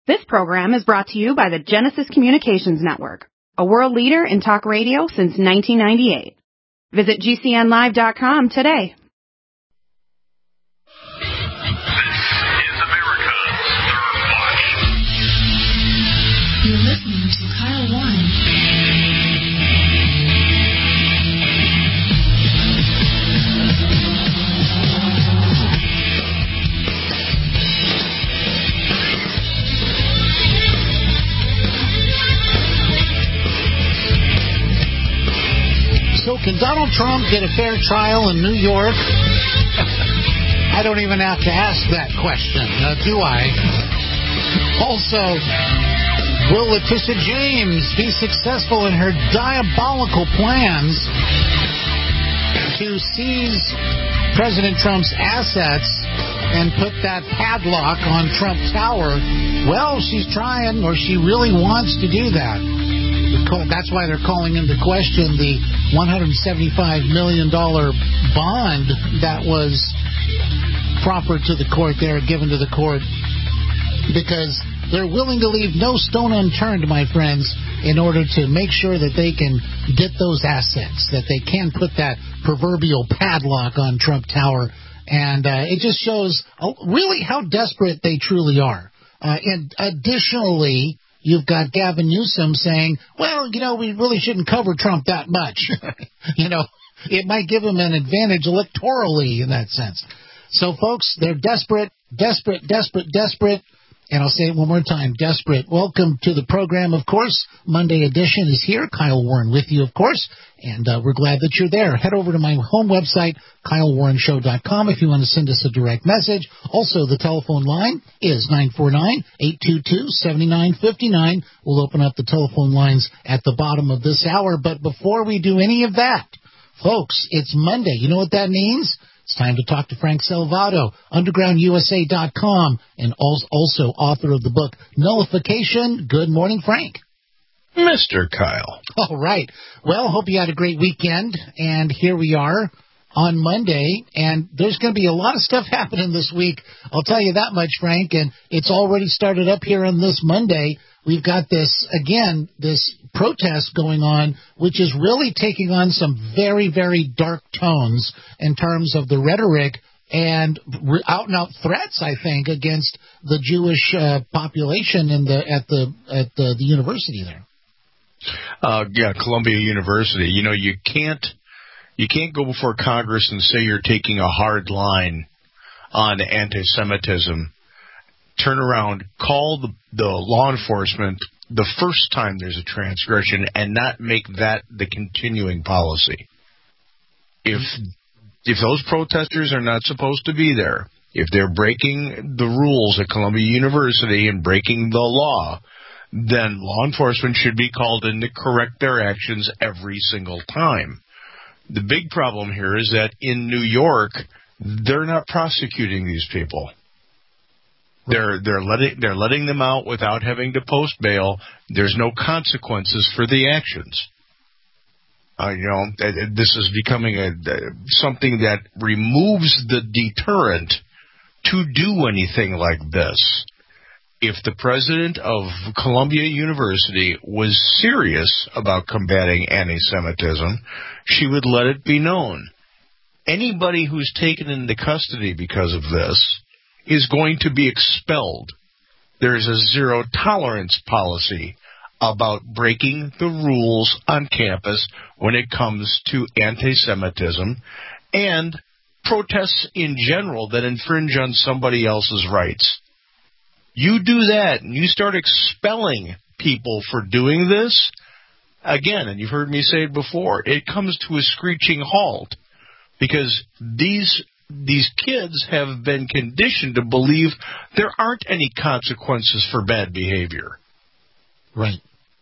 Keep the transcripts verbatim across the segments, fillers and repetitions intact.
This program is brought to you by the Genesis Communications Network, a world leader in talk radio since nineteen ninety-eight. Visit G C N live dot com today. This is America's Third Watch. You're listening to Kyle Warren. So can Donald Trump get a fair trial in New York? I don't even have to ask that question, uh, do I? Also, will Letitia James be successful in her diabolical plans to seize President Trump's assets and put that padlock on Trump Tower? Well, she's trying, or she really wants to do that. That's why they're calling into question the one hundred seventy-five million dollars bond that was proper to the court there, given to the court, because they're willing to leave no stone unturned, my friends, in order to make sure that they can get those assets, that they can put that proverbial padlock on Trump Tower. And uh, it just shows really how desperate they truly are. Uh, and additionally, you've got Gavin Newsom saying, well, you know, we really shouldn't cover Trump that much. You know, it might give him an advantage electorally in that sense. So, folks, they're desperate, desperate, desperate, desperate. And I'll say it one more time, desperate. Welcome to the program, of course. Monday edition is here. Kyle Warren with you, of course. And uh, we're glad that you're there. Head over to my home website, Kyle Warren Show dot com, if you want to send us a direct message. Also, the telephone line is nine four nine, eight two two, seven nine five nine. We'll open up the telephone lines at the bottom of this hour. But before we do any of that, folks, it's Monday. You know what that means? It's time to talk to Frank Salvato, underground U S A dot com, and also author of the book Nullification. Good morning, Frank. Mister Kyle. All right. Well, hope you had a great weekend, and here we are on Monday, and there's going to be a lot of stuff happening this week. I'll tell you that much, Frank, and it's already started up here on this Monday. We've got this, again, this protest going on, which is really taking on some very, very dark tones in terms of the rhetoric and out-and-out threats, I think, against the Jewish uh, population in the at the at the, the university there. Uh, yeah, Columbia University. You know, you can't you can't go before Congress and say you're taking a hard line on anti-Semitism. Turn around, call the, the law enforcement the first time there's a transgression, and not make that the continuing policy. If if those protesters are not supposed to be there, if they're breaking the rules at Columbia University and breaking the law, then law enforcement should be called in to correct their actions every single time. The big problem here is that in New York, they're not prosecuting these people. They're they're letting they're letting them out without having to post bail. There's no consequences for the actions. Uh, you know, this is becoming a something that removes the deterrent to do anything like this. If the president of Columbia University was serious about combating anti-Semitism, she would let it be known. Anybody who's taken into custody because of this is going to be expelled. There's a zero-tolerance policy about breaking the rules on campus when it comes to anti-Semitism and protests in general that infringe on somebody else's rights. You do that, and you start expelling people for doing this, again, and you've heard me say it before, it comes to a screeching halt because these These kids have been conditioned to believe there aren't any consequences for bad behavior. Right.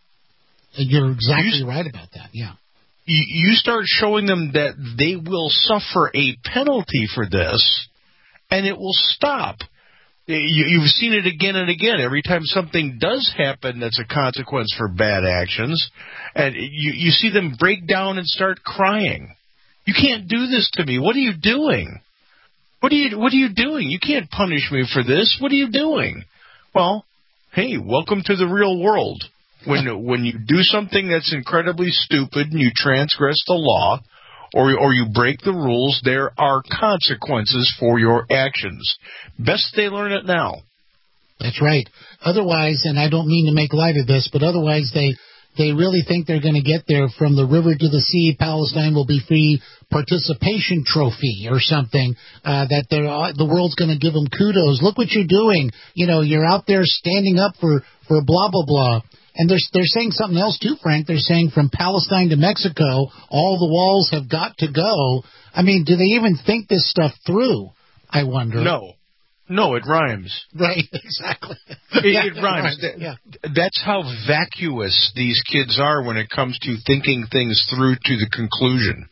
You're exactly you, right about that, yeah. You, you start showing them that they will suffer a penalty for this, and it will stop. You, you've seen it again and again. Every time something does happen that's a consequence for bad actions, and you, you see them break down and start crying. You can't do this to me. What are you doing? What are you What are you doing? You can't punish me for this. What are you doing? Well, hey, welcome to the real world. When when you do something that's incredibly stupid and you transgress the law, or or you break the rules, there are consequences for your actions. Best they learn it now. That's right. Otherwise, and I don't mean to make light of this, but otherwise they they really think they're going to get there from the river to the sea. Palestine will be free participation trophy or something, uh, that they're, the world's going to give them kudos. Look what you're doing. You know, you're out there standing up for, for blah, blah, blah. And they're, they're saying something else, too, Frank. They're saying from Palestine to Mexico, all the walls have got to go. I mean, do they even think this stuff through, I wonder? No. No, it rhymes. Right, exactly. It, yeah, it rhymes. It rhymes. Yeah. That's how vacuous these kids are when it comes to thinking things through to the conclusion.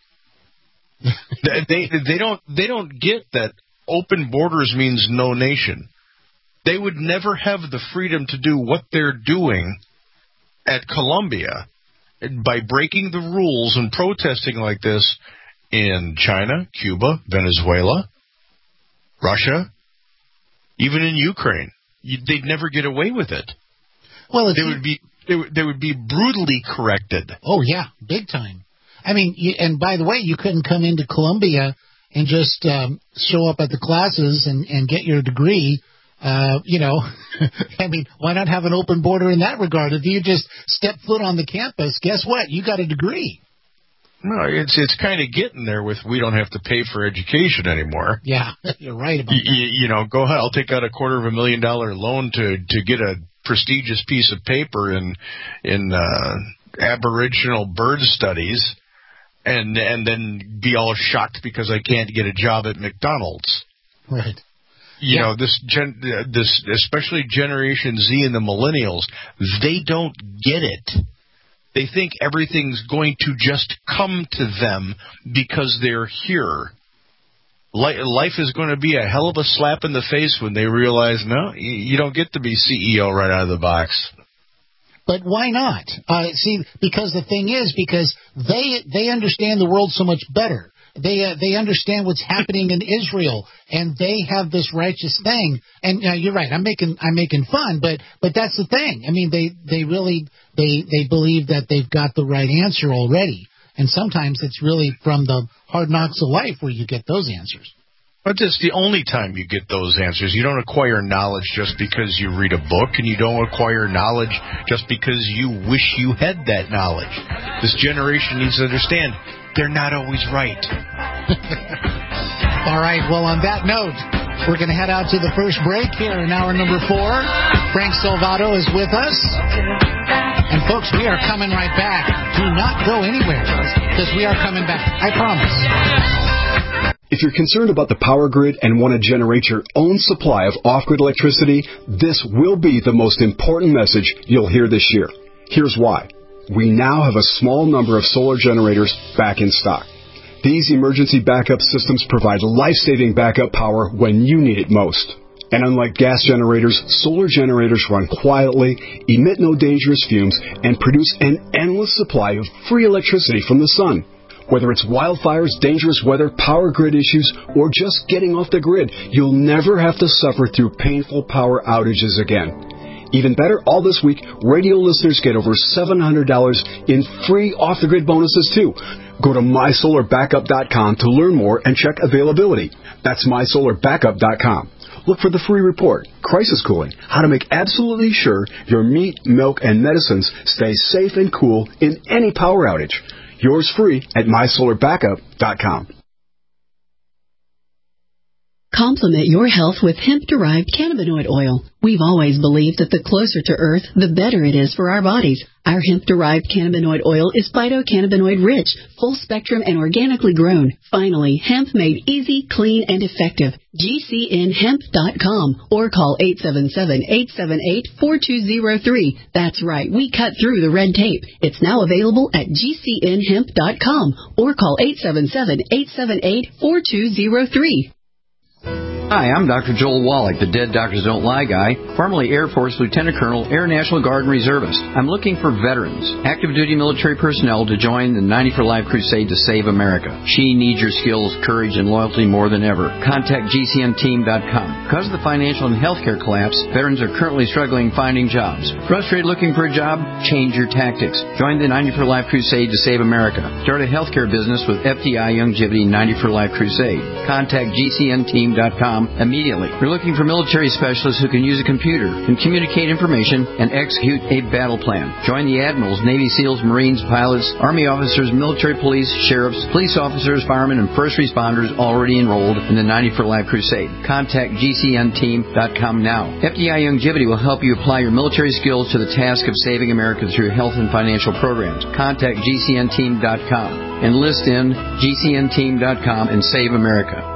they they don't they don't get that open borders means no nation. They would never have the freedom to do what they're doing at Colombia by breaking the rules and protesting like this in China, Cuba, Venezuela, Russia, even in Ukraine. You, they'd never get away with it. Well, it's, they would be they would, they would be brutally corrected. Oh yeah, big time. I mean, you, and by the way, you couldn't come into Columbia and just um, show up at the classes and, and get your degree. Uh, you know, I mean, why not have an open border in that regard? If you just step foot on the campus, guess what? You got a degree. No, it's it's kind of getting there with we don't have to pay for education anymore. Yeah, you're right about you, that. You, you know, go ahead. I'll take out a quarter of a million dollar loan to to get a prestigious piece of paper in in uh, Aboriginal bird studies. And and then be all shocked because I can't get a job at McDonald's. Right. You yeah. know, this gen, this especially Generation Z and the millennials, they don't get it. They think everything's going to just come to them because they're here. Life is going to be a hell of a slap in the face when they realize, no, you don't get to be C E O right out of the box. But why not? Uh, see, because the thing is, because they they understand the world so much better. They uh, they understand what's happening in Israel, and they have this righteous thing. And uh, you're right. I'm making I'm making fun, but but that's the thing. I mean, they they really they they believe that they've got the right answer already. And sometimes it's really from the hard knocks of life where you get those answers. But it's the only time you get those answers. You don't acquire knowledge just because you read a book, and you don't acquire knowledge just because you wish you had that knowledge. This generation needs to understand they're not always right. All right, well, on that note, we're going to head out to the first break here in hour number four. Frank Salvato is with us. And, folks, we are coming right back. Do not go anywhere, because we are coming back. I promise. If you're concerned about the power grid and want to generate your own supply of off-grid electricity, this will be the most important message you'll hear this year. Here's why. We now have a small number of solar generators back in stock. These emergency backup systems provide life-saving backup power when you need it most. And unlike gas generators, solar generators run quietly, emit no dangerous fumes, and produce an endless supply of free electricity from the sun. Whether it's wildfires, dangerous weather, power grid issues, or just getting off the grid, you'll never have to suffer through painful power outages again. Even better, all this week, radio listeners get over seven hundred dollars in free off-the-grid bonuses, too. Go to my solar backup dot com to learn more and check availability. That's my solar backup dot com. Look for the free report, Crisis Cooling, how to make absolutely sure your meat, milk, and medicines stay safe and cool in any power outage. Yours free at my solar backup dot com. Complement your health with hemp-derived cannabinoid oil. We've always believed that the closer to Earth, the better it is for our bodies. Our hemp-derived cannabinoid oil is phytocannabinoid-rich, full-spectrum, and organically grown. Finally, hemp made easy, clean, and effective. G C N hemp dot com or call eight seven seven, eight seven eight, four two zero three. That's right, we cut through the red tape. It's now available at G C N hemp dot com or call eight seven seven, eight seven eight, four two zero three. Hi, I'm Doctor Joel Wallach, the Dead Doctors Don't Lie guy, formerly Air Force Lieutenant Colonel, Air National Guard and Reservist. I'm looking for veterans, active duty military personnel to join the ninety for Life crusade to save America. She needs your skills, courage, and loyalty more than ever. Contact G C N team dot com. Because of the financial and healthcare collapse, veterans are currently struggling finding jobs. Frustrated looking for a job? Change your tactics. Join the ninety for Life crusade to save America. Start a healthcare business with F D I Youngevity ninety for Life crusade. Contact G C N team dot com immediately. We're looking for military specialists who can use a computer, can communicate information, and execute a battle plan. Join the admirals, Navy SEALs, Marines, pilots, Army officers, military police, sheriffs, police officers, firemen, and first responders already enrolled in the ninety for Life crusade. Contact G C N team dot com now. F D I Youngevity will help you apply your military skills to the task of saving America through health and financial programs. Contact G C N team dot com. Enlist in G C N team dot com and save America.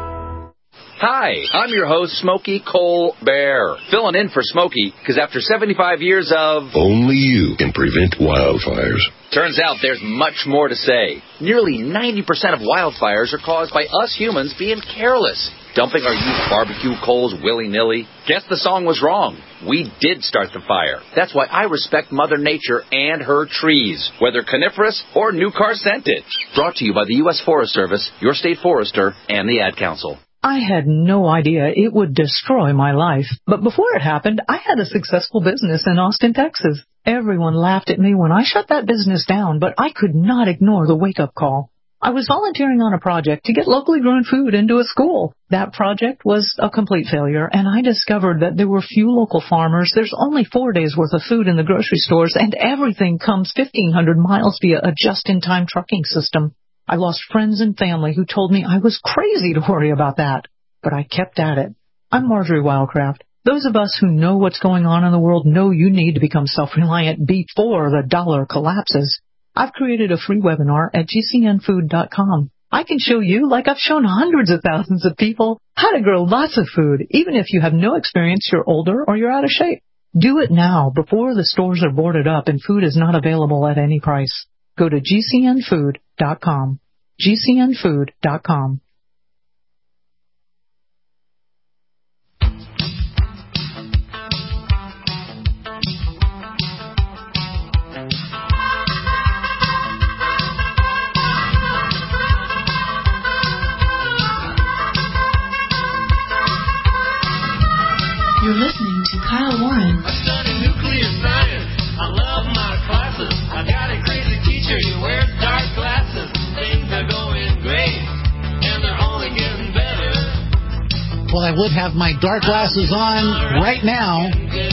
Hi, I'm your host, Smokey Colbert, filling in for Smokey because after seventy-five years of... Only you can prevent wildfires. Turns out there's much more to say. Nearly ninety percent of wildfires are caused by us humans being careless, dumping our used barbecue coals willy-nilly. Guess the song was wrong. We did start the fire. That's why I respect Mother Nature and her trees, whether coniferous or new car scented. Brought to you by the U S Forest Service, your state forester, and the Ad Council. I had no idea it would destroy my life. But before it happened, I had a successful business in Austin, Texas. Everyone laughed at me when I shut that business down, but I could not ignore the wake-up call. I was volunteering on a project to get locally grown food into a school. That project was a complete failure, and I discovered that there were few local farmers. There's only four days' worth of food in the grocery stores, and everything comes fifteen hundred miles via a just-in-time trucking system. I lost friends and family who told me I was crazy to worry about that, but I kept at it. I'm Marjorie Wildcraft. Those of us who know what's going on in the world know you need to become self-reliant before the dollar collapses. I've created a free webinar at G C N food dot com. I can show you, like I've shown hundreds of thousands of people, how to grow lots of food, even if you have no experience, you're older, or you're out of shape. Do it now before the stores are boarded up and food is not available at any price. Go to G C N food dot com. G C N food dot com. You're listening to Kyle Warren. I study nuclear science. I love my classes. I got a crazy teacher. He wears dark glasses. Things are going great, and they're only getting better. Well, I would have my dark glasses on right now,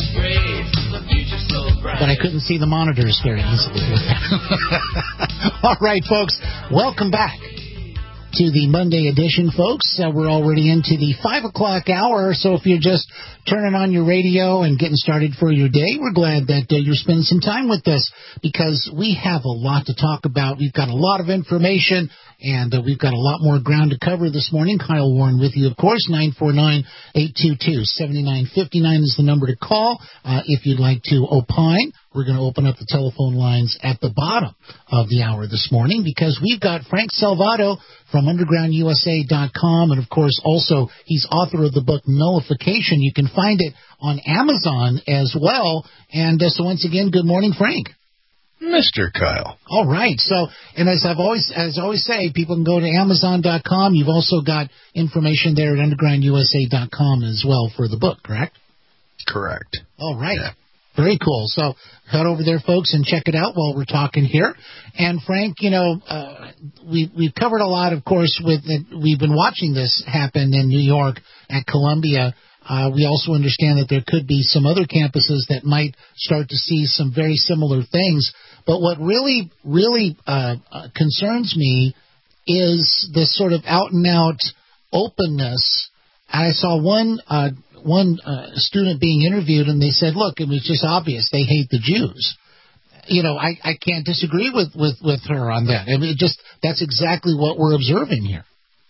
but I couldn't see the monitors very easily. All right, folks, welcome back to the Monday edition, folks. Uh, we're already into the five o'clock hour, so if you're just turning on your radio and getting started for your day, we're glad that uh, you're spending some time with us because we have a lot to talk about. We've got a lot of information, and uh, we've got a lot more ground to cover this morning. Kyle Warren with you, of course. nine four nine, eight two two, seven nine five nine is the number to call uh, if you'd like to opine. We're going to open up the telephone lines at the bottom of the hour this morning because we've got Frank Salvato from underground U S A dot com, and, of course, also he's author of the book Nullification. You can find it on Amazon as well. And uh, so, once again, good morning, Frank. Mister Kyle. All right. So, and as I've always, as I always say, people can go to Amazon dot com. You've also got information there at underground U S A dot com as well for the book, correct? Correct. All right. Yeah. Very cool. So head over there, folks, and check it out while we're talking here. And, Frank, you know, uh, we, we've covered a lot, of course, with it. We've been watching this happen in New York at Columbia. Uh, we also understand that there could be some other campuses that might start to see some very similar things. But what really, really uh, uh, concerns me is this sort of out-and-out openness. I saw one uh, one uh, student being interviewed, and they said, look, it was just obvious they hate the Jews. You know, I, I can't disagree with, with, with her on that. I mean, just that's exactly what we're observing here.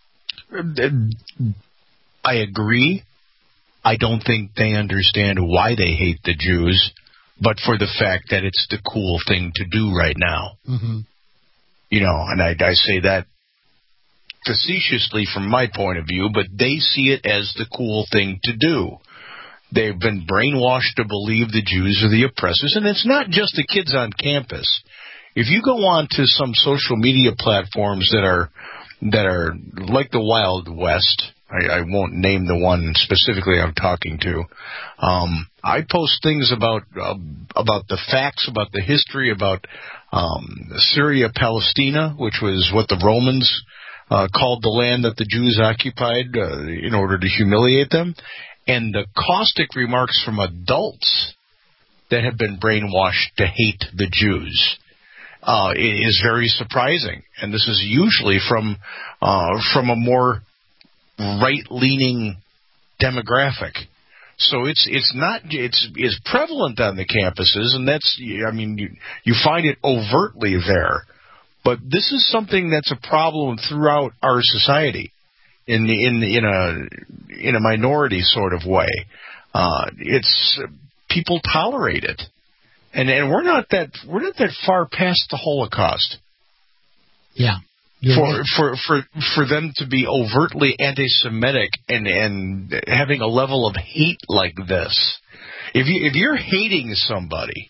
I agree. I don't think they understand why they hate the Jews, but for the fact that it's the cool thing to do right now. Mm-hmm. You know, and I, I say that facetiously from my point of view, but they see it as the cool thing to do. They've been brainwashed to believe the Jews are the oppressors, and it's not just the kids on campus. If you go on to some social media platforms that are that are like the Wild West, I, I won't name the one specifically I'm talking to. Um, I post things about uh, about the facts, about the history, about um, Syria, Palestina, which was what the Romans uh, called the land that the Jews occupied uh, in order to humiliate them, and the caustic remarks from adults that have been brainwashed to hate the Jews. Uh, is very surprising, and this is usually from uh, from a more right-leaning demographic. So it's it's not it's it's prevalent on the campuses, and that's I mean you you find it overtly there, but this is something that's a problem throughout our society, in in in a in a minority sort of way. Uh, it's people tolerate it. And and we're not that we're not that far past the Holocaust. Yeah. For, Right. for for for them to be overtly anti-Semitic and and having a level of hate like this, if you if you're hating somebody,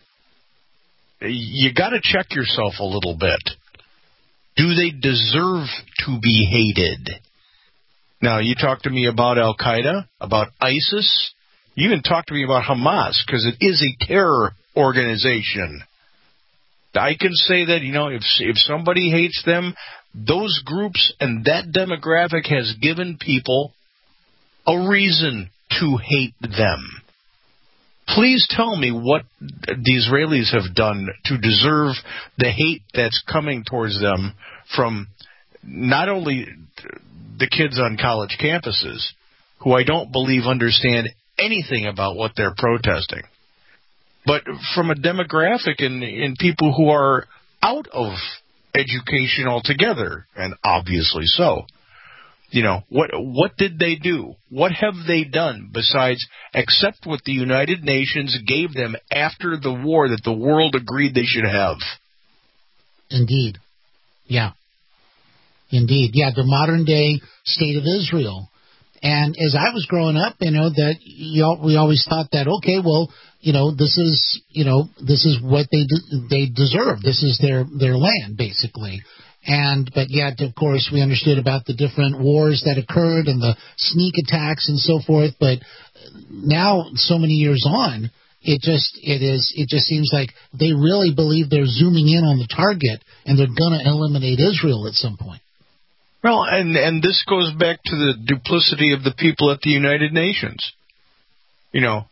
you got to check yourself a little bit. Do they deserve to be hated? Now, you talk to me about Al Qaeda, about ISIS. You even talk to me about Hamas, because it is a terror organization. I can say that, you know, if if somebody hates them, those groups and that demographic has given people a reason to hate them. Please tell me what the Israelis have done to deserve the hate that's coming towards them from not only the kids on college campuses, who I don't believe understand anything about what they're protesting, but from a demographic in, in people who are out of education altogether, and obviously so. You know, what what did they do? What have they done besides accept what the United Nations gave them after the war that the world agreed they should have? Indeed. Yeah. Indeed. Yeah, the modern day state of Israel. And as I was growing up, you know, that you know, we always thought that, okay, well, you know, this is, you know, this is what they de- they deserve. This is their, their land, basically. And, but yet, of course, we understood about the different wars that occurred and the sneak attacks and so forth. But now, so many years on, it just, it is, it just seems like they really believe they're zooming in on the target and they're going to eliminate Israel at some point. Well, and, and this goes back to the duplicity of the people at the United Nations. You know,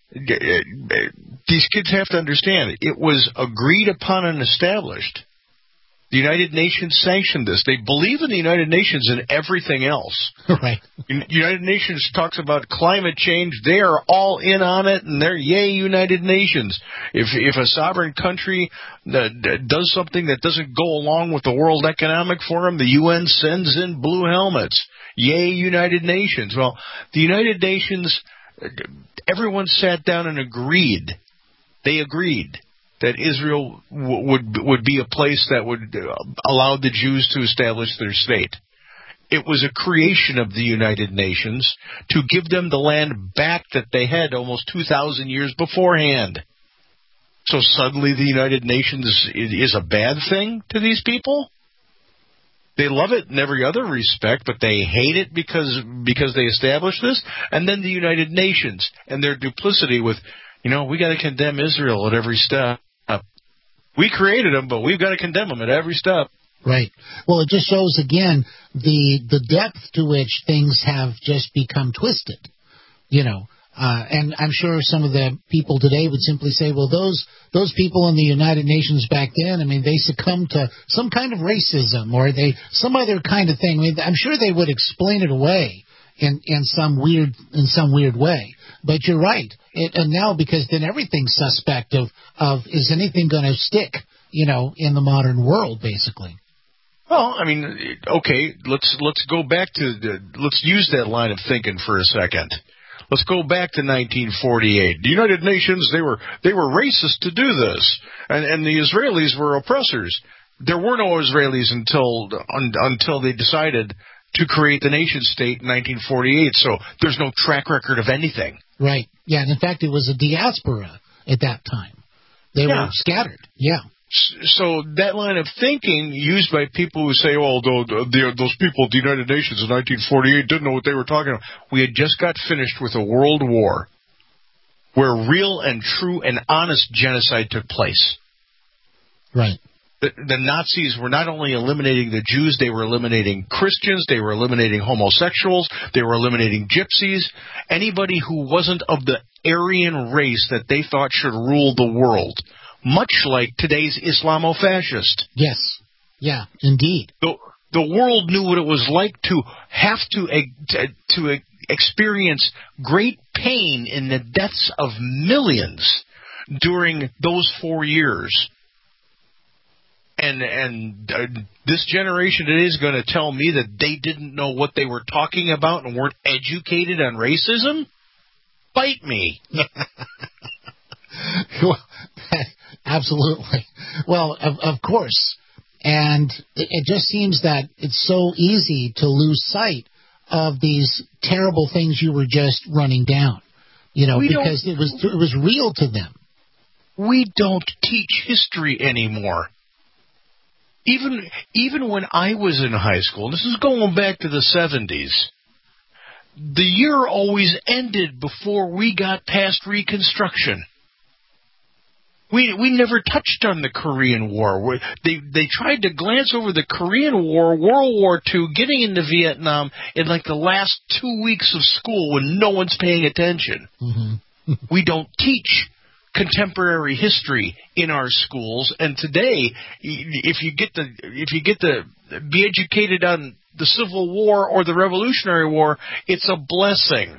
these kids have to understand, it was agreed upon and established. The United Nations sanctioned this. They believe in the United Nations and everything else. Right. United Nations talks about climate change. They are all in on it, and they're yay United Nations. If if a sovereign country uh, does something that doesn't go along with the World Economic Forum, the U N sends in blue helmets. Yay United Nations. Well, the United Nations, everyone sat down and agreed. They agreed that Israel w- would would be a place that would allow the Jews to establish their state. It was a creation of the United Nations to give them the land back that they had almost two thousand years beforehand. So suddenly the United Nations is a bad thing to these people? They love it in every other respect, but they hate it because because they established this? And then the United Nations and their duplicity with, you know, we got to condemn Israel at every step. We created them, but we've got to condemn them at every step. Right. Well, it just shows, again, the the depth to which things have just become twisted, you know. Uh, and I'm sure some of the people today would simply say, well, those those people in the United Nations back then, I mean, they succumbed to some kind of racism or they some other kind of thing. I mean, I'm sure they would explain it away in, in some weird in some weird way. But you're right. It, and now, because then everything's suspect of, of is anything going to stick, you know, in the modern world, basically. Well, I mean, okay, let's let's go back to the, let's use that line of thinking for a second. Let's go back to nineteen forty-eight. The United Nations, they were they were racist to do this, and, and the Israelis were oppressors. There were no Israelis until un, until they decided to create the nation state in nineteen forty-eight. So there's no track record of anything. Right. Yeah, and in fact, it was a diaspora at that time. They Yeah. were scattered. Yeah. So that line of thinking used by people who say, "Oh, those people at the United Nations in nineteen forty-eight didn't know what they were talking about." We had just got finished with a world war where real and true and honest genocide took place. Right. The, the Nazis were not only eliminating the Jews, they were eliminating Christians, they were eliminating homosexuals, they were eliminating gypsies, anybody who wasn't of the Aryan race that they thought should rule the world. Much like today's Islamofascist. Yes. Yeah, indeed. The, the world knew what it was like to have to, to, to experience great pain in the deaths of millions during those four years. And and uh, this generation today is going to tell me that they didn't know what they were talking about and weren't educated on racism? Bite me. Well, absolutely. Well, of, of course. And it, it just seems that it's so easy to lose sight of these terrible things you were just running down, you know, We because it was it was real to them. We don't teach history anymore. Even even when I was in high school, this is going back to the seventies, the year always ended before we got past Reconstruction. We we never touched on the Korean War. We, they they tried to glance over the Korean War, World War Two, getting into Vietnam in like the last two weeks of school when no one's paying attention. Mm-hmm. We don't teach contemporary history in our schools, and today, if you get the if you get to be educated on the Civil War or the Revolutionary War, it's a blessing.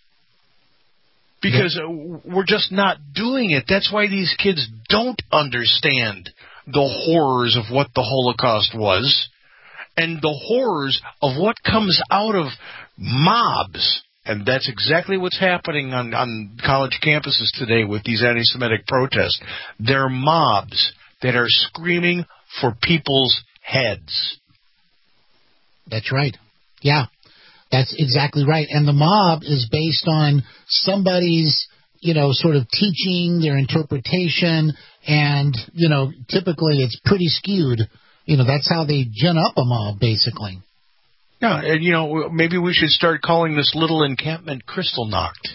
Because we're just not doing it. That's why these kids don't understand the horrors of what the Holocaust was and the horrors of what comes out of mobs. And that's exactly what's happening on, on college campuses today with these anti-Semitic protests. They're mobs that are screaming for people's heads. That's right. Yeah. That's exactly right. And the mob is based on somebody's, you know, sort of teaching, their interpretation, and, you know, typically it's pretty skewed. You know, that's how they gin up a mob, basically. Yeah, and, you know, maybe we should start calling this little encampment Kristallnacht.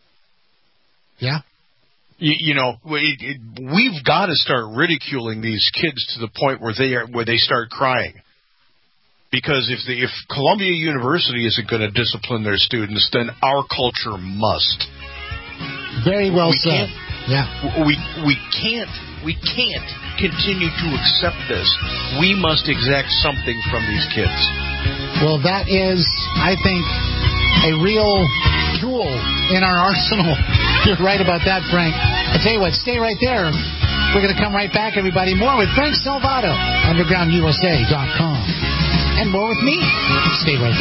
Yeah. You, you know, we, it, we've got to start ridiculing these kids to the point where they are where they start crying. Because if the, if Columbia University isn't going to discipline their students, then our culture must. Very well we said. Yeah. We we can't we can't continue to accept this. We must exact something from these kids. Well, that is, I think, a real jewel in our arsenal. You're right about that, Frank. I tell you what, stay right there. We're going to come right back, everybody. More with Frank Salvato, underground U S A dot com. And more with me. Stay right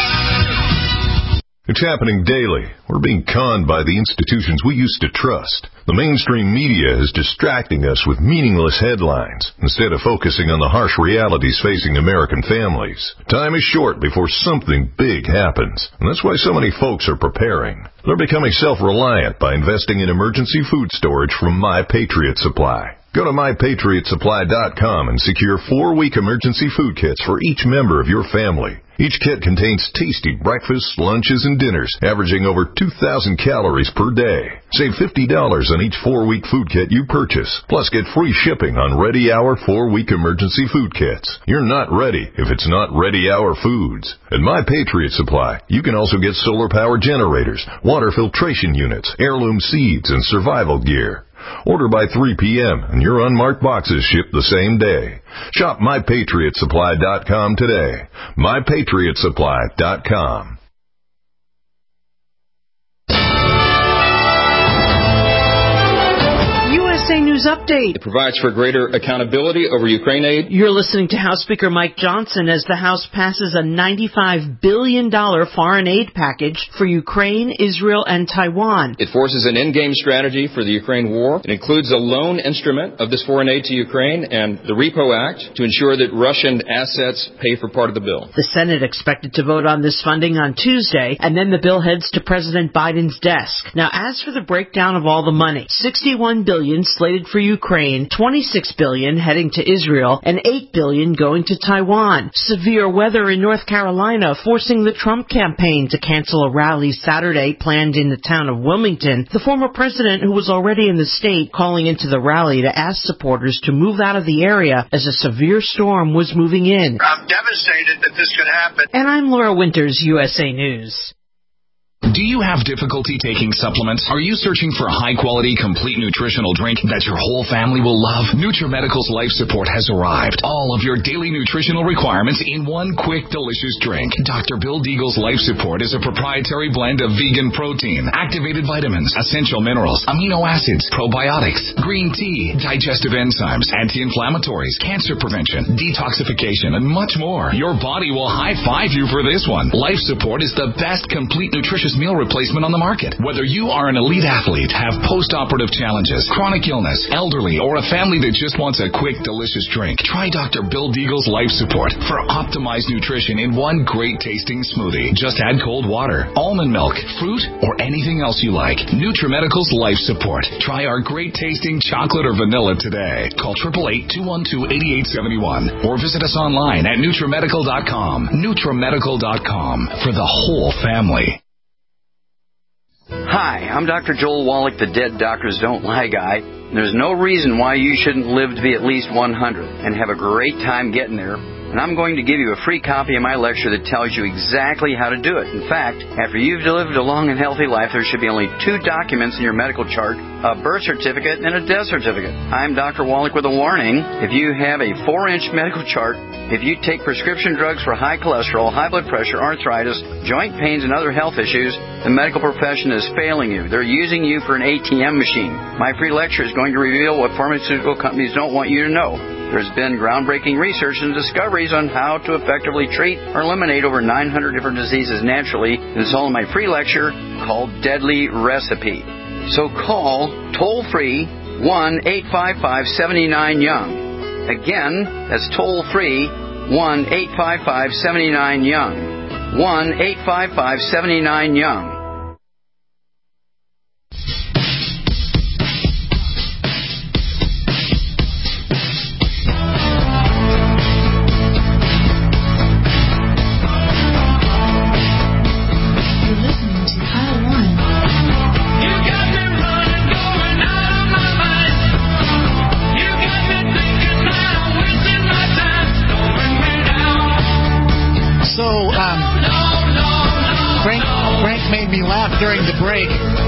there. It's happening daily. We're being conned by the institutions we used to trust. The mainstream media is distracting us with meaningless headlines instead of focusing on the harsh realities facing American families. Time is short before something big happens, and that's why so many folks are preparing. They're becoming self-reliant by investing in emergency food storage from My Patriot Supply. Go to my patriot supply dot com and secure four-week emergency food kits for each member of your family. Each kit contains tasty breakfasts, lunches, and dinners, averaging over two thousand calories per day. Save fifty dollars on each four-week food kit you purchase, plus get free shipping on Ready Hour four-week emergency food kits. You're not ready if it's not Ready Hour foods. At My Patriot Supply, you can also get solar power generators, water filtration units, heirloom seeds, and survival gear. Order by three p.m. and your unmarked boxes ship the same day. Shop my patriot supply dot com today. my patriot supply dot com. U S S A News Update. It provides for greater accountability over Ukraine aid. You're listening to House Speaker Mike Johnson as the House passes a ninety-five billion dollars foreign aid package for Ukraine, Israel, and Taiwan. It forces an in-game strategy for the Ukraine war. It includes a loan instrument of this foreign aid to Ukraine and the Repo Act to ensure that Russian assets pay for part of the bill. The Senate expected to vote on this funding on Tuesday, and then the bill heads to President Biden's desk. Now, as for the breakdown of all the money, sixty-one billion dollars slated for Ukraine, twenty-six billion dollars heading to Israel, and eight billion dollars going to Taiwan. Severe weather in North Carolina forcing the Trump campaign to cancel a rally Saturday planned in the town of Wilmington. The former president, who was already in the state, calling into the rally to ask supporters to move out of the area as a severe storm was moving in. I'm devastated that this could happen. And I'm Laura Winters, U S A News. Do you have difficulty taking supplements? Are you searching for a high-quality, complete nutritional drink that your whole family will love? NutriMedical's Life Support has arrived. All of your daily nutritional requirements in one quick, delicious drink. Doctor Bill Deagle's Life Support is a proprietary blend of vegan protein, activated vitamins, essential minerals, amino acids, probiotics, green tea, digestive enzymes, anti-inflammatories, cancer prevention, detoxification, and much more. Your body will high-five you for this one. Life Support is the best complete nutritious meal replacement on the market. Whether you are an elite athlete, have post-operative challenges, chronic illness, elderly, or a family that just wants a quick, delicious drink, try Doctor Bill Deagle's Life Support for optimized nutrition in one great tasting smoothie. Just add cold water, almond milk, fruit, or anything else you like. NutriMedical's Life Support. Try our great tasting chocolate or vanilla today. Call eight eight eight, two one two, eight eight seven one or visit us online at NutriMedical dot com. NutriMedical dot com for the whole family. Hi, I'm Doctor Joel Wallach, the Dead Doctors Don't Lie guy. There's no reason why you shouldn't live to be at least one hundred and have a great time getting there. And I'm going to give you a free copy of my lecture that tells you exactly how to do it. In fact, after you've lived a long and healthy life, there should be only two documents in your medical chart, a birth certificate and a death certificate. I'm Doctor Wallach with a warning. If you have a four-inch medical chart, if you take prescription drugs for high cholesterol, high blood pressure, arthritis, joint pains, and other health issues, the medical profession is failing you. They're using you for an A T M machine. My free lecture is going to reveal what pharmaceutical companies don't want you to know. There's been groundbreaking research and discoveries on how to effectively treat or eliminate over nine hundred different diseases naturally. This is all in my free lecture called Deadly Recipe. So call toll-free one eight five five, seven nine, young. Again, that's toll-free one eight five five, seven nine, young. one eight five five, seven nine, young. During the break,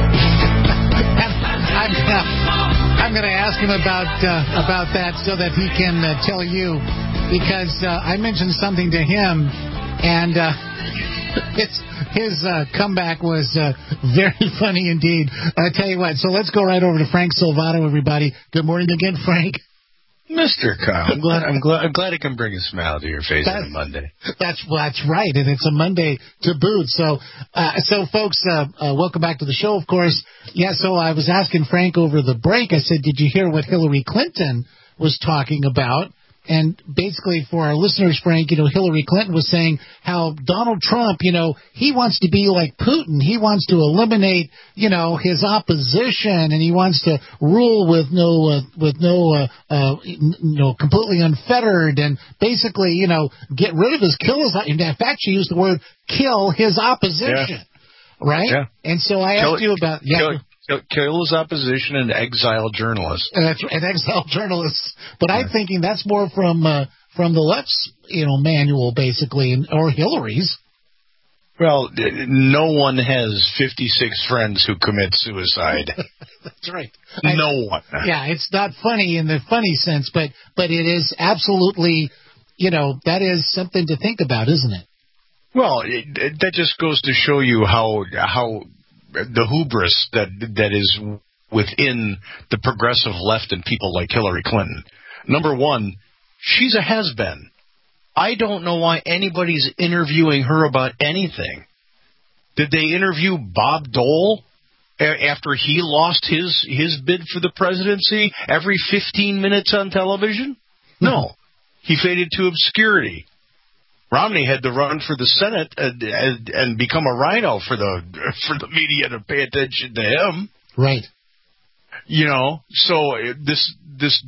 and I'm uh, I'm going to ask him about uh, about that so that he can uh, tell you, because uh, I mentioned something to him, and uh, his his uh, comeback was uh, very funny indeed. I tell you what, so let's go right over to Frank Silvato, everybody. Good morning again, Frank. Mister Kyle, I'm glad I'm glad I'm glad I can bring a smile to your face that's, on a Monday. That's well, that's right, and it's a Monday to boot. So, uh, so folks, uh, uh, welcome back to the show. Of course, yeah. So I was asking Frank over the break. I said, "Did you hear what Hillary Clinton was talking about?" And basically, for our listeners, Frank, you know, Hillary Clinton was saying how Donald Trump, you know, he wants to be like Putin. He wants to eliminate, you know, his opposition, and he wants to rule with no, uh, with no, uh, uh, you know, completely unfettered, and basically, you know, get rid of his, kill his. In fact, she used the word "kill his opposition," yeah. right? Yeah. And so I asked kill, you about yeah. Kill, Kill his opposition and exile journalists. And that's and exile journalists. But right. I'm thinking that's more from uh, from the left's, you know, manual, basically, or Hillary's. Well, no one has fifty-six friends who commit suicide. That's right. No I, one. Yeah, it's not funny in the funny sense, but but it is absolutely, you know, that is something to think about, isn't it? Well, it, it, that just goes to show you how how. the hubris that that is within the progressive left and people like Hillary Clinton. Number one, she's a has-been. I don't know why anybody's interviewing her about anything. Did they interview Bob Dole a- after he lost his, his bid for the presidency every fifteen minutes on television? No. He faded to obscurity. Romney had to run for the Senate and, and, and become a rhino for the for the media to pay attention to him. Right. You know, so this this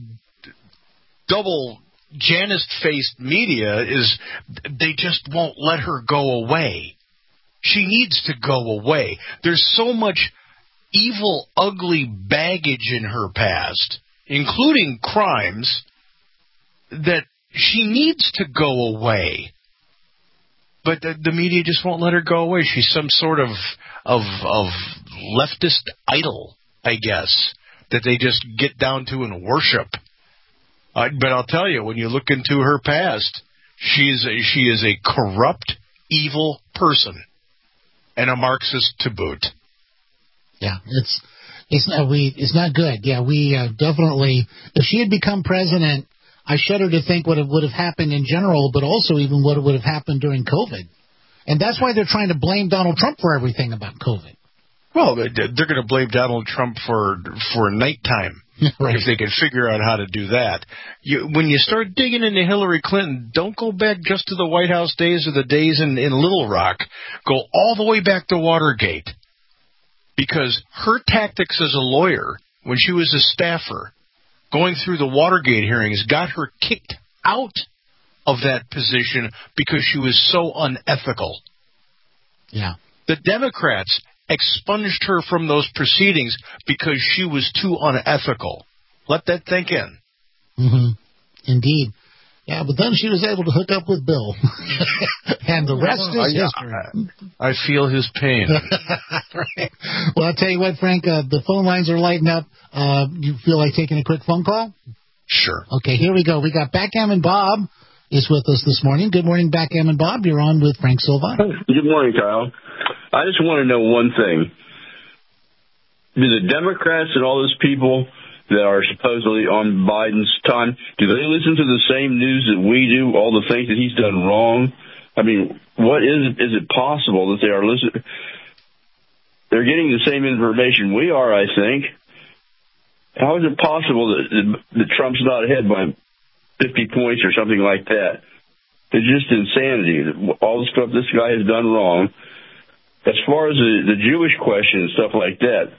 double Janus-faced media is, they just won't let her go away. She needs to go away. There's so much evil, ugly baggage in her past, including crimes, that she needs to go away. But the, the media just won't let her go away. She's some sort of of of leftist idol, I guess, that they just get down to and worship. Uh, but I'll tell you, when you look into her past, she's a, she is a corrupt, evil person, and a Marxist to boot. Yeah, it's it's not we it's not good. Yeah, we uh, definitely. If she had become president, I shudder to think what would have happened in general, but also even what would have happened during COVID. And that's why they're trying to blame Donald Trump for everything about COVID. Well, they're going to blame Donald Trump for for nighttime, right, if they can figure out how to do that. You, when you start digging into Hillary Clinton, don't go back just to the White House days or the days in, in Little Rock. Go all the way back to Watergate. Because her tactics as a lawyer, when she was a staffer, going through the Watergate hearings, got her kicked out of that position because she was so unethical. Yeah. The Democrats expunged her from those proceedings because she was too unethical. Let that think in. Mm-hmm. Indeed. Yeah, but then she was able to hook up with Bill. And the rest is history. I, I feel his pain. Right. Well, I'll tell you what, Frank, uh, the phone lines are lighting up. Uh, you feel like taking a quick phone call? Sure. Okay, here we go. We got Backgammon Bob is with us this morning. Good morning, Backgammon Bob. You're on with Frank Silva. Good morning, Kyle. I just want to know one thing. Do the Democrats and all those people that are supposedly on Biden's time, do they listen to the same news that we do, all the things that he's done wrong? I mean, what is is it possible that they are listening? They're getting the same information we are, I think. How is it possible that, that Trump's not ahead by fifty points or something like that? It's just insanity. All the stuff this guy has done wrong. As far as the, the Jewish question and stuff like that,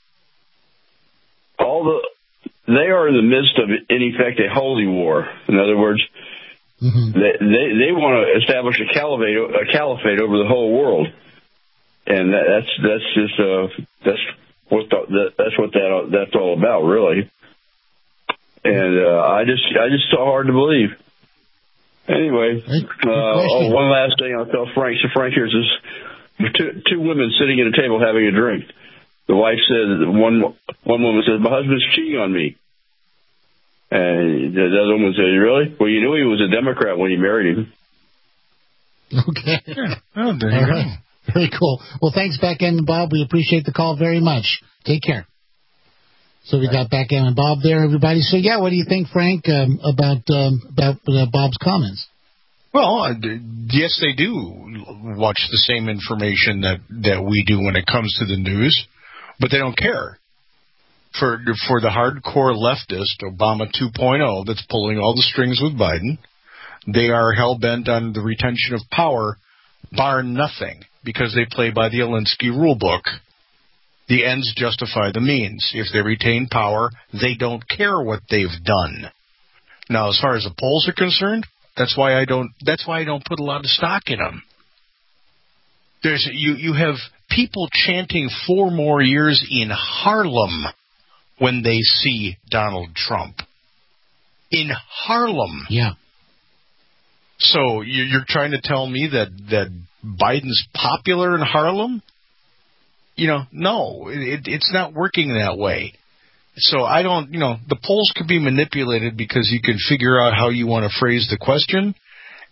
all the they are in the midst of, in effect, a holy war. In other words, mm-hmm. they, they they want to establish a caliphate a caliphate over the whole world, and that, that's that's just uh, that's what the, that, that's what that that's all about, really. And uh, I just I just so hard to believe. Anyway, uh, oh, one last thing I'll tell Frank. So Frank, here's this. Two, two women sitting at a table having a drink. The wife said, one one woman says, my husband's cheating on me. And the other woman said, really? Well, you knew he was a Democrat when you married him. Okay. Yeah. Oh, there you All go. right. Very cool. Well, thanks, Backgammon Bob. We appreciate the call very much. Take care. So we got Backgammon Bob there, everybody. So, yeah, what do you think, Frank, um, about, um, about uh, Bob's comments? Well, uh, yes, they do watch the same information that, that we do when it comes to the news, but they don't care. For for the hardcore leftist, Obama two point oh, that's pulling all the strings with Biden, they are hell-bent on the retention of power, bar nothing, because they play by the Alinsky rulebook. The ends justify the means. If they retain power, they don't care what they've done. Now, as far as the polls are concerned, That's why I don't. That's why I don't put a lot of stock in them. There's you. You have people chanting four more years in Harlem when they see Donald Trump. In Harlem. Yeah. So you're trying to tell me that that Biden's popular in Harlem? You know, no, it, it's not working that way. So I don't, you know, the polls could be manipulated because you can figure out how you want to phrase the question,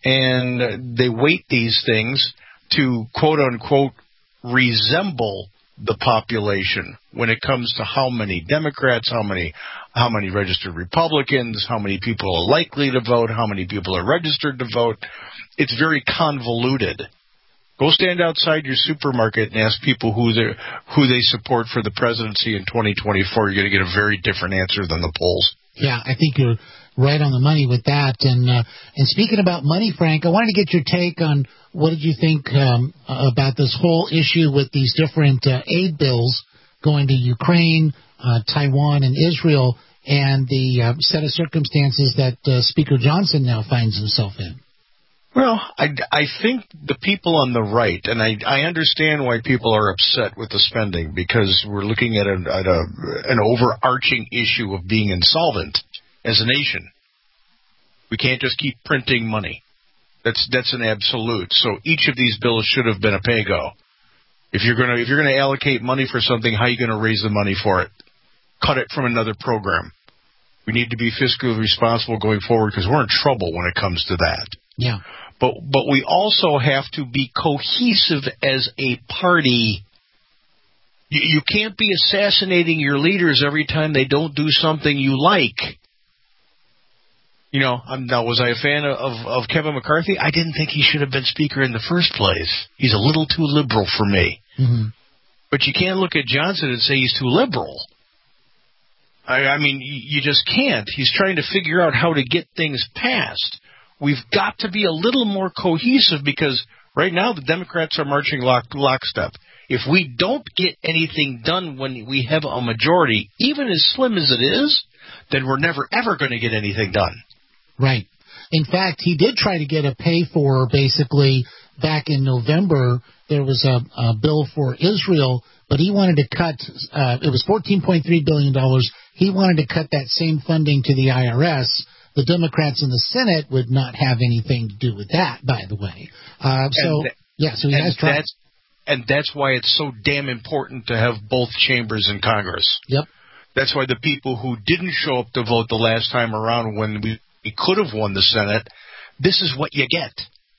and they weight these things to, quote-unquote, resemble the population when it comes to how many Democrats, how many how many registered Republicans, how many people are likely to vote, how many people are registered to vote. It's very convoluted. Go stand outside your supermarket and ask people who they who they support for the presidency in twenty twenty-four. You're going to get a very different answer than the polls. Yeah, I think you're right on the money with that. And uh, and speaking about money, Frank, I wanted to get your take on what did you think um, about this whole issue with these different uh, aid bills going to Ukraine, uh, Taiwan, and Israel, and the uh, set of circumstances that uh, Speaker Johnson now finds himself in. Well, I, I think the people on the right, and I, I understand why people are upset with the spending, because we're looking at, a, at a, an overarching issue of being insolvent as a nation. We can't just keep printing money. That's that's an absolute. So each of these bills should have been a pay-go. If you're gonna if you're gonna allocate money for something, how are you gonna raise the money for it? Cut it from another program. We need to be fiscally responsible going forward because we're in trouble when it comes to that. Yeah. But but we also have to be cohesive as a party. You, you can't be assassinating your leaders every time they don't do something you like. You know, I'm, now, was I a fan of, of Kevin McCarthy? I didn't think he should have been Speaker in the first place. He's a little too liberal for me. Mm-hmm. But you can't look at Johnson and say he's too liberal. I, I mean, you just can't. He's trying to figure out how to get things passed. We've got to be a little more cohesive because right now the Democrats are marching lock, lockstep. If we don't get anything done when we have a majority, even as slim as it is, then we're never, ever going to get anything done. Right. In fact, he did try to get a pay-for, basically, back in November. There was a, a bill for Israel, but he wanted to cut, uh, it was fourteen point three billion dollars. He wanted to cut that same funding to the I R S. The Democrats in the Senate would not have anything to do with that, by the way. Uh, so, that, yeah, so he has tried. That's, and that's why it's so damn important to have both chambers in Congress. Yep. That's why the people who didn't show up to vote the last time around when we, we could have won the Senate, this is what you get.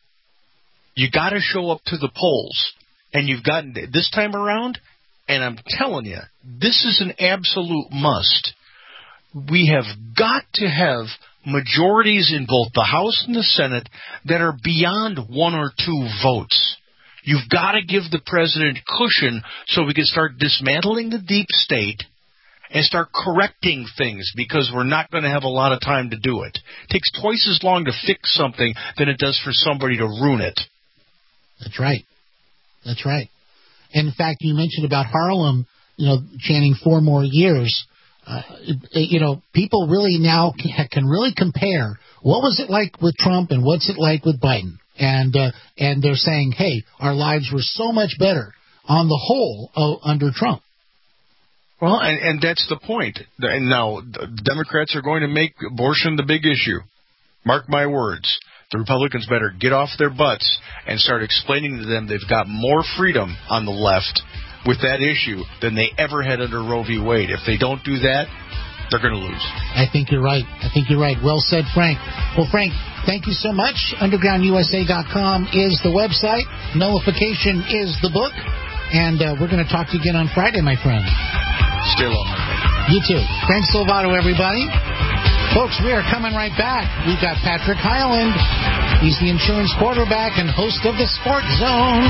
You got to show up to the polls. And you've gotten this time around, and I'm telling you, this is an absolute must. We have got to have majorities in both the House and the Senate that are beyond one or two votes. You've got to give the president cushion so we can start dismantling the deep state and start correcting things because we're not going to have a lot of time to do it. It takes twice as long to fix something than it does for somebody to ruin it. That's right. That's right. And in fact, you mentioned about Harlem, you know, chanting four more years. Uh, you know, people really now can, can really compare what was it like with Trump and what's it like with Biden. And uh, and they're saying, hey, our lives were so much better on the whole uh, under Trump. Well, and, and that's the point. And now the Democrats are going to make abortion the big issue. Mark my words. The Republicans better get off their butts and start explaining to them they've got more freedom on the left with that issue than they ever had under Roe v. Wade. If they don't do that, they're going to lose. I think you're right. I think you're right. Well said, Frank. Well, Frank, thank you so much. underground U S A dot com is the website. Nullification is the book. And uh, we're going to talk to you again on Friday, my friend. Still on my friend. You too. Frank Silvato, everybody. Folks, we are coming right back. We've got Patrick Hyland. He's the insurance quarterback and host of the Sports Zone.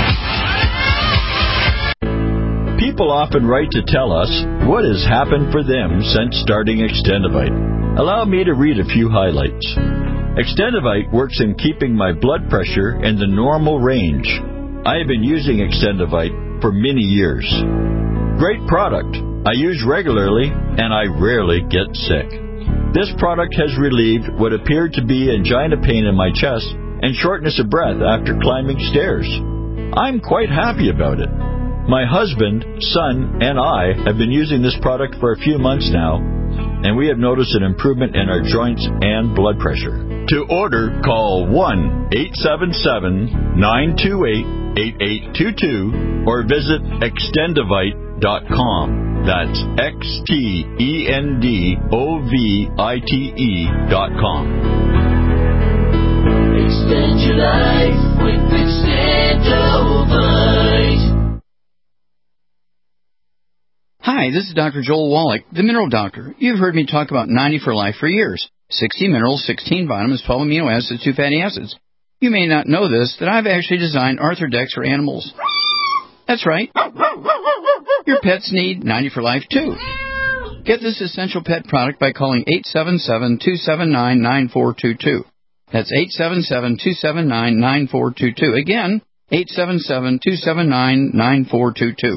People often write to tell us what has happened for them since starting Extendivite. Allow me to read a few highlights. Extendivite works in keeping my blood pressure in the normal range. I have been using Extendivite for many years. Great product. I use regularly and I rarely get sick. This product has relieved what appeared to be angina pain in my chest and shortness of breath after climbing stairs. I'm quite happy about it. My husband, son, and I have been using this product for a few months now, and we have noticed an improvement in our joints and blood pressure. To order, call one eight seven seven, nine two eight, eight eight two two or visit extendivite dot com. That's X T E N D O V I T E dot com. Extend your life with Extendivite. Hi, this is Doctor Joel Wallach, the Mineral Doctor. You've heard me talk about ninety for Life for years. sixty minerals, sixteen vitamins, twelve amino acids, two fatty acids. You may not know this, that I've actually designed Arthrodex for animals. That's right. Your pets need ninety for Life, too. Get this essential pet product by calling eight seven seven, two seven nine, nine four two two. That's eight seven seven, two seven nine, nine four two two. Again, eight seven seven, two seven nine, nine four two two.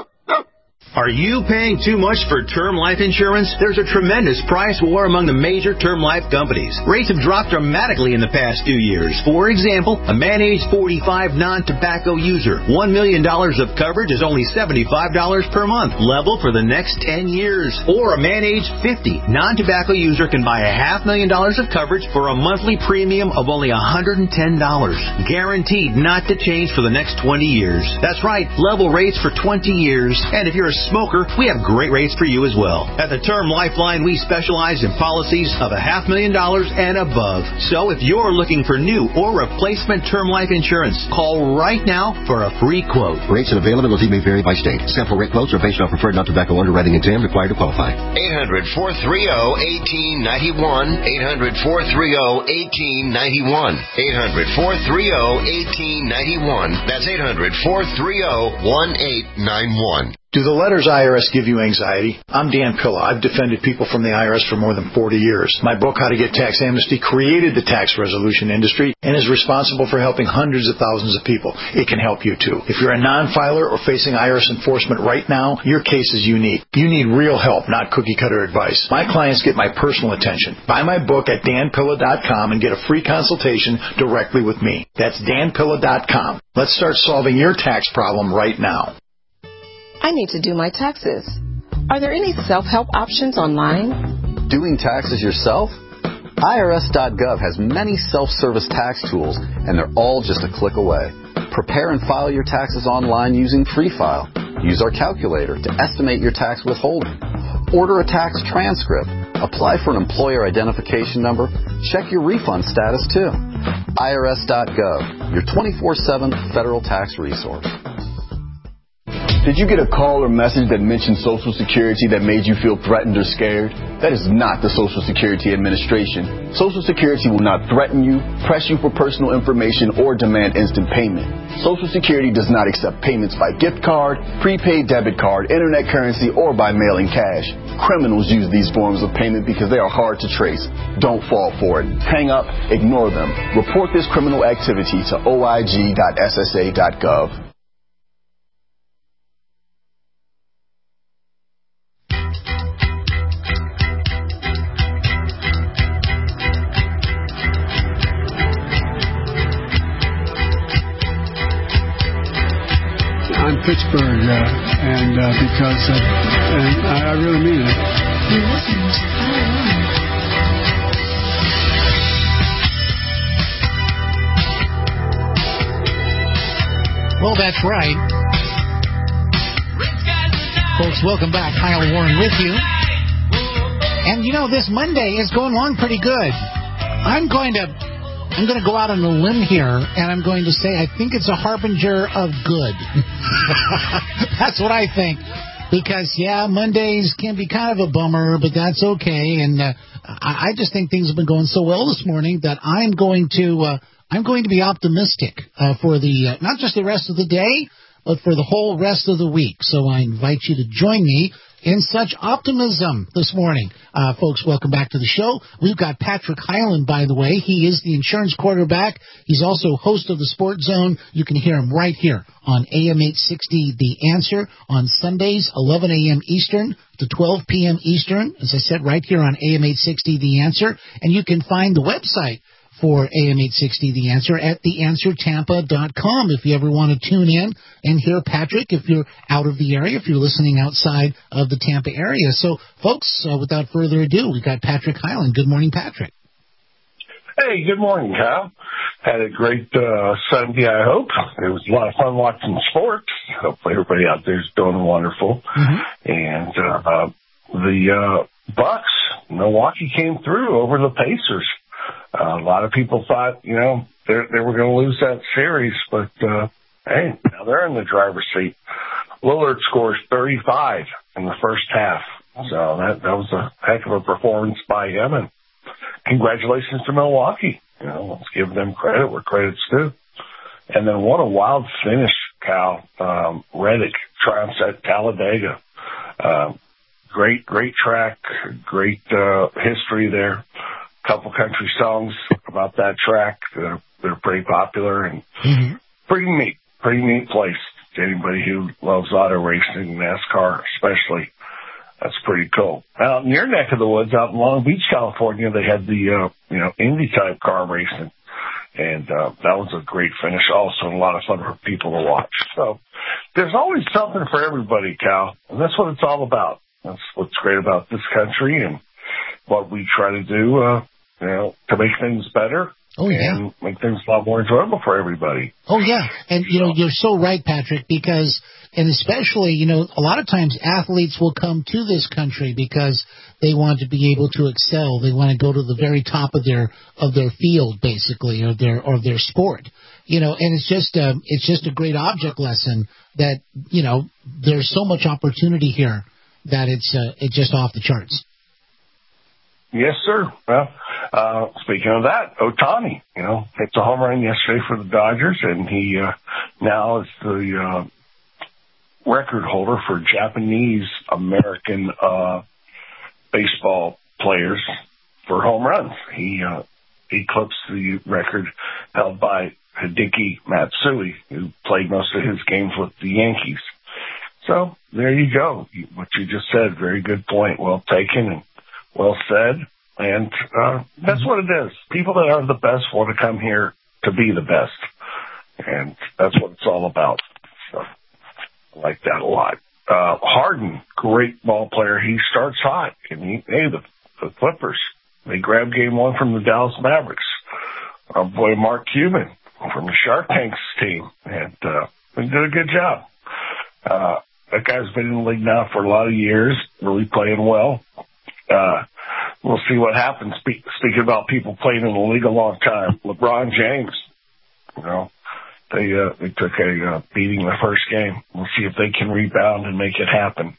Are you paying too much for term life insurance? There's a tremendous price war among the major term life companies. Rates have dropped dramatically in the past two years. For example, a man age forty-five non-tobacco user, one million dollars of coverage is only seventy-five dollars per month, level for the next ten years. Or a man age fifty non-tobacco user can buy a half million dollars of coverage for a monthly premium of only one hundred ten dollars. Guaranteed not to change for the next twenty years. That's right, level rates for twenty years. And if you're a smoker, we have great rates for you as well. At the Term Lifeline, we specialize in policies of a half million dollars and above. So if you're looking for new or replacement term life insurance, call right now for a free quote. Rates and availability may vary by state. Sample rate quotes are based on preferred non-tobacco underwriting exam required to qualify. eight hundred, four three zero, one eight nine one. eight hundred, four three zero, one eight nine one. eight hundred, four three zero, one eight nine one. That's eight hundred, four three zero, one eight nine one. Do the letters I R S give you anxiety? I'm Dan Pilla. I've defended people from the I R S for more than forty years. My book, How to Get Tax Amnesty, created the tax resolution industry and is responsible for helping hundreds of thousands of people. It can help you, too. If you're a non-filer or facing I R S enforcement right now, your case is unique. You need real help, not cookie-cutter advice. My clients get my personal attention. Buy my book at dan pilla dot com and get a free consultation directly with me. That's dan pilla dot com. Let's start solving your tax problem right now. I need to do my taxes. Are there any self-help options online? Doing taxes yourself? I R S dot gov has many self-service tax tools, and they're all just a click away. Prepare and file your taxes online using Free File. Use our calculator to estimate your tax withholding. Order a tax transcript. Apply for an employer identification number. Check your refund status, too. I R S dot gov, your twenty-four seven federal tax resource. Did you get a call or message that mentioned Social Security that made you feel threatened or scared? That is not the Social Security Administration. Social Security will not threaten you, press you for personal information, or demand instant payment. Social Security does not accept payments by gift card, prepaid debit card, internet currency, or by mailing cash. Criminals use these forms of payment because they are hard to trace. Don't fall for it. Hang up, ignore them. Report this criminal activity to O I G dot S S A dot gov. Pittsburgh, uh, and uh, because, uh, and I, I really mean it. You're listening to Kyle Warren. Well, that's right. Folks, welcome back. Kyle Warren with you. And, you know, this Monday is going along pretty good. I'm going to... I'm going to go out on a limb here, and I'm going to say I think it's a harbinger of good. That's what I think. Because, yeah, Mondays can be kind of a bummer, but that's okay. And uh, I, I just think things have been going so well this morning that I'm going to uh, I'm going to be optimistic uh, for the uh, not just the rest of the day, but for the whole rest of the week. So I invite you to join me in such optimism this morning. Uh, folks, welcome back to the show. We've got Patrick Hyland, by the way. He is the insurance quarterback. He's also host of the Sports Zone. You can hear him right here on A M eight sixty, The Answer, on Sundays, eleven a.m. Eastern to twelve p.m. Eastern. As I said, right here on A M eight sixty, The Answer. And you can find the website for A M eight sixty, The Answer, at the answer tampa dot com if you ever want to tune in and hear Patrick if you're out of the area, if you're listening outside of the Tampa area. So, folks, uh, without further ado, we've got Patrick Hyland. Good morning, Patrick. Hey, good morning, Kyle. Had a great uh, Sunday, I hope. It was a lot of fun watching sports. Hopefully everybody out there is doing wonderful. Mm-hmm. And uh, the uh, Bucks, Milwaukee came through over the Pacers. Uh, a lot of people thought, you know, they they were going to lose that series, but uh, hey, now they're in the driver's seat. Lillard scores thirty-five in the first half. So that that was a heck of a performance by him. And congratulations to Milwaukee. You know, let's give them credit where credit's due. And then what a wild finish, Cal. Um, Reddick triumphs at Talladega. Um, great, great track, great uh, history there. Couple country songs about that track. They're, they're pretty popular and mm-hmm. pretty neat, pretty neat place. To anybody who loves auto racing, NASCAR especially, that's pretty cool. Out in your neck of the woods, out in Long Beach, California, they had the uh, you know Indy type car racing, and uh, that was a great finish. Also, and a lot of fun for people to watch. So there's always something for everybody, Cal, and that's what it's all about. That's what's great about this country and what we try to do. Uh, You know, to make things better oh, yeah. and make things a lot more enjoyable for everybody. Oh, yeah. And, you know, you're so right, Patrick, because, and especially, you know, a lot of times athletes will come to this country because they want to be able to excel. They want to go to the very top of their of their field, basically, or their or their sport. You know, and it's just a, it's just a great object lesson that, you know, there's so much opportunity here that it's uh, it's just off the charts. Yes, sir. Well, uh, speaking of that, Ohtani, you know, hit a home run yesterday for the Dodgers, and he uh, now is the uh, record holder for Japanese American uh, baseball players for home runs. He uh, eclipsed the record held by Hideki Matsui, who played most of his games with the Yankees. So there you go. What you just said, very good point. Well taken and well said, and uh, that's what it is. People that are the best want to come here to be the best, and that's what it's all about. So I like that a lot. Uh, Harden, great ball player. He starts hot. And he, hey, the, the Clippers, they grabbed game one from the Dallas Mavericks. Our boy Mark Cuban from the Shark Tanks team, and uh, they did a good job. Uh, that guy's been in the league now for a lot of years, really playing well. Uh, we'll see what happens. Spe- speaking about people playing in the league a long time, LeBron James, you know, they uh, they took a uh, beating the first game. We'll see if they can rebound and make it happen.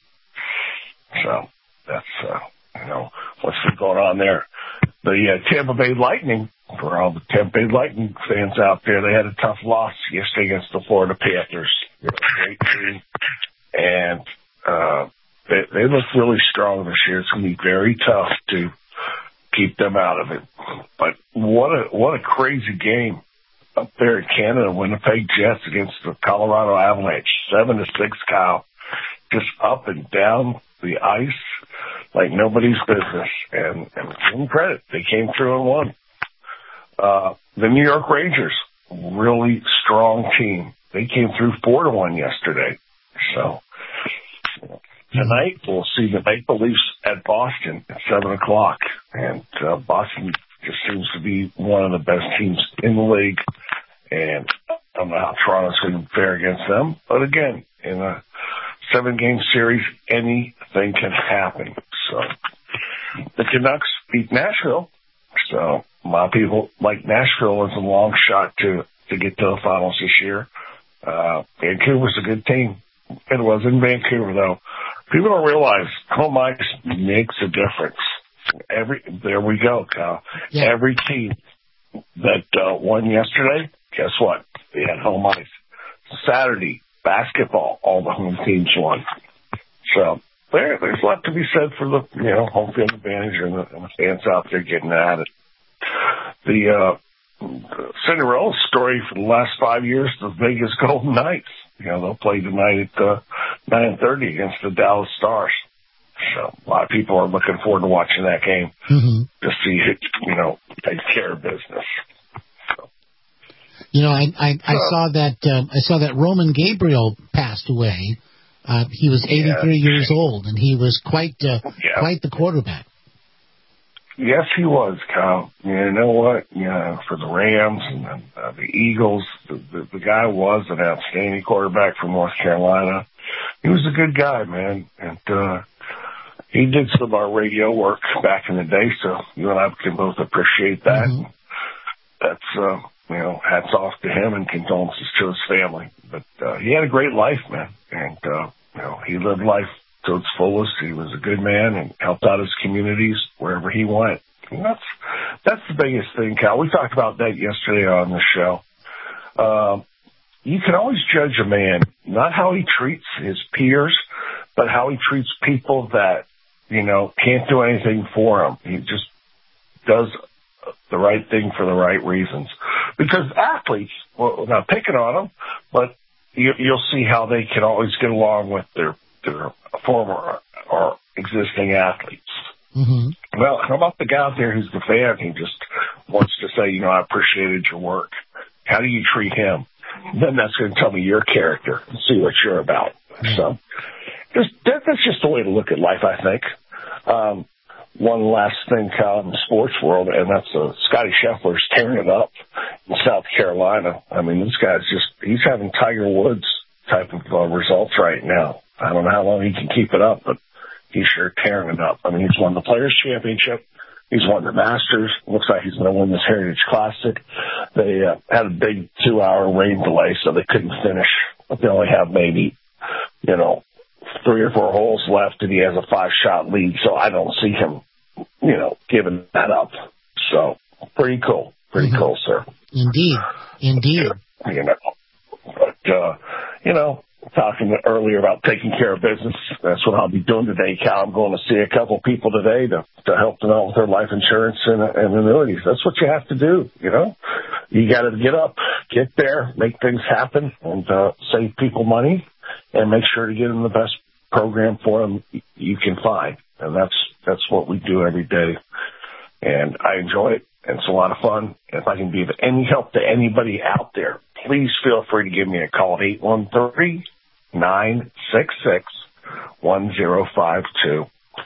So that's uh, you know what's been going on there. The uh, Tampa Bay Lightning, for all the Tampa Bay Lightning fans out there, they had a tough loss yesterday against the Florida Panthers. They're a great team, and uh, They, they look really strong this year. It's going to be very tough to keep them out of it. But what a what a crazy game up there in Canada. Winnipeg Jets against the Colorado Avalanche, seven to six. Kyle, just up and down the ice like nobody's business. And, and give them credit, they came through and won. Uh, the New York Rangers, really strong team. They came through four to one yesterday. So. Tonight, we'll see the Maple Leafs at Boston at seven o'clock. And uh, Boston just seems to be one of the best teams in the league. And I don't know how Toronto's going to fare against them. But again, in a seven-game series, anything can happen. So the Canucks beat Nashville. So a lot of people like Nashville as a long shot to, to get to the finals this year. Uh, Vancouver's a good team. It was in Vancouver, though. People don't realize home ice makes a difference. Every there we go, Kyle. Yeah. Every team that uh, won yesterday, guess what? They had home ice. Saturday, basketball, all the home teams won. So there, there's a lot to be said for the you know home field advantage and the, and the fans out there getting at it. The, uh, the Cinderella story for the last five years, the Vegas Golden Knights. You know, they'll play tonight at uh, nine thirty against the Dallas Stars. So a lot of people are looking forward to watching that game mm-hmm. to see it, you know, take care of business. So. You know, I I, I uh, saw that um, I saw that Roman Gabriel passed away. Uh, he was eighty-three yeah. years old, and he was quite uh, yeah. quite the quarterback. Yes, he was, Kyle. You know what? Yeah, for the Rams and the, uh, the Eagles, the, the, the guy was an outstanding quarterback from North Carolina. He was a good guy, man. And uh, he did some of our radio work back in the day, so you and I can both appreciate that. Mm-hmm. That's uh, you know, hats off to him and condolences to his family. But uh, he had a great life, man. And, uh, you know, he lived life to its fullest. He was a good man and helped out his communities wherever he went. And that's, that's the biggest thing, Cal. We talked about that yesterday on the show. Uh, you can always judge a man, not how he treats his peers, but how he treats people that, you know, can't do anything for him. He just does the right thing for the right reasons. Because athletes, well, not picking on them, but you, you'll see how they can always get along with their, their former or existing athletes. Mm-hmm. Well, how about the guy out there who's the fan? He just wants to say, you know, I appreciated your work. How do you treat him? Then that's going to tell me your character and see what you're about. Mm-hmm. So just, that, that's just the way to look at life, I think. Um, one last thing, Kyle, in the sports world, and that's uh, Scotty Scheffler's tearing it up in South Carolina. I mean, this guy's just, he's having Tiger Woods type of uh, results right now. I don't know how long he can keep it up, but he's sure tearing it up. I mean, he's won the Players' Championship. He's won the Masters. Looks like he's going to win this Heritage Classic. They uh, had a big two-hour rain delay, so they couldn't finish. But they only have maybe, you know, three or four holes left, and he has a five-shot lead, so I don't see him, you know, giving that up. So pretty cool. Pretty mm-hmm. cool, sir. Indeed. Indeed. You know, but, uh, you know, talking earlier about taking care of business. That's what I'll be doing today, Cal. I'm going to see a couple people today to, to help them out with their life insurance and, and annuities. That's what you have to do, you know. You got to get up, get there, make things happen, and uh, save people money, and make sure to get them the best program for them you can find. And that's that's what we do every day. And I enjoy it, and it's a lot of fun. And if I can be of any help to anybody out there, please feel free to give me a call at eight one three, nine six six, one zero five two.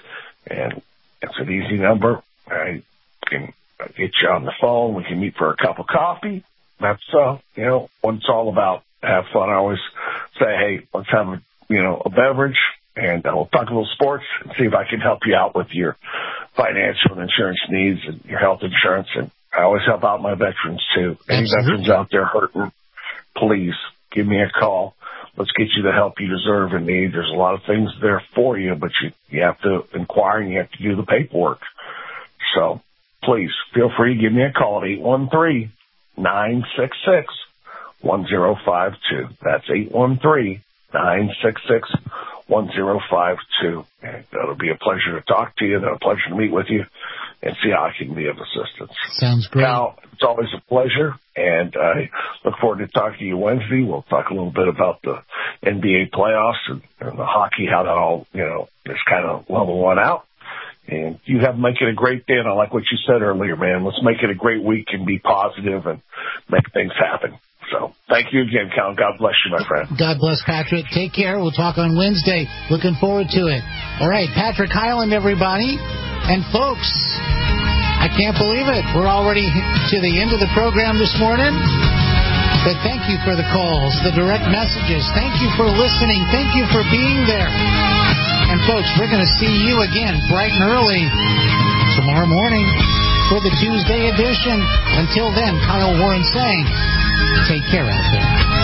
And it's an easy number. I can get you on the phone. We can meet for a cup of coffee. That's, uh, you know, what it's all about. Have fun. I always say, hey, let's have a, you know, a beverage, and uh, we'll talk a little sports and see if I can help you out with your financial and insurance needs and your health insurance. And I always help out my veterans, too. Any Absolutely. veterans out there hurting, please give me a call. Let's get you the help you deserve and need. There's a lot of things there for you, but you, you have to inquire and you have to do the paperwork. So please feel free to give me a call at eight one three, nine six six, one zero five two. That's eight one three, nine six six, one zero five two. And it'll be a pleasure to talk to you and a pleasure to meet with you and see how I can be of assistance. Sounds great. Now, it's always a pleasure, and I look forward to talking to you Wednesday. We'll talk a little bit about the N B A playoffs and, and the hockey, how that all, you know, is kind of level one out. And you have make it a great day, and I like what you said earlier, man. Let's make it a great week and be positive and make things happen. So thank you again, Cal. God bless you, my friend. God bless, Patrick. Take care. We'll talk on Wednesday. Looking forward to it. All right, Patrick Hyland, everybody. And folks, I can't believe it. We're already to the end of the program this morning. But thank you for the calls, the direct messages. Thank you for listening. Thank you for being there. And folks, we're going to see you again bright and early tomorrow morning for the Tuesday edition. Until then, Kyle Warren saying, take care out there.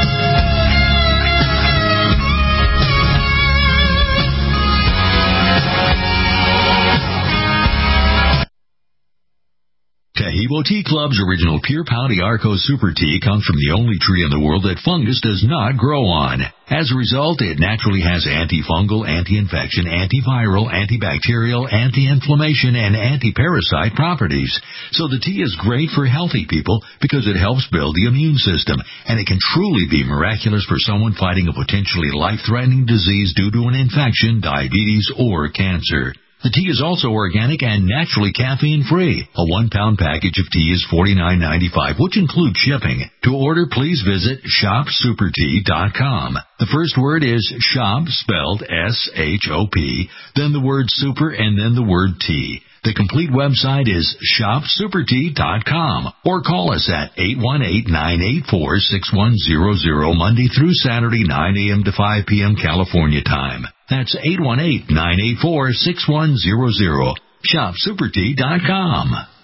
Taheebo Tea Club's original Pure Pouty Arco Super Tea comes from the only tree in the world that fungus does not grow on. As a result, it naturally has antifungal, anti-infection, antiviral, antibacterial, anti-inflammation, and anti-parasite properties. So the tea is great for healthy people because it helps build the immune system, and it can truly be miraculous for someone fighting a potentially life-threatening disease due to an infection, diabetes, or cancer. The tea is also organic and naturally caffeine-free. A one-pound package of tea is forty-nine ninety-five, which includes shipping. To order, please visit shop super tea dot com. The first word is shop, spelled S H O P, then the word super, and then the word tea. The complete website is shop super tea dot com, or call us at eight one eight, nine eight four, six one zero zero Monday through Saturday, nine a.m. to five p.m. California time. That's eight one eight, nine eight four, six one zero zero. shop super tea dot com.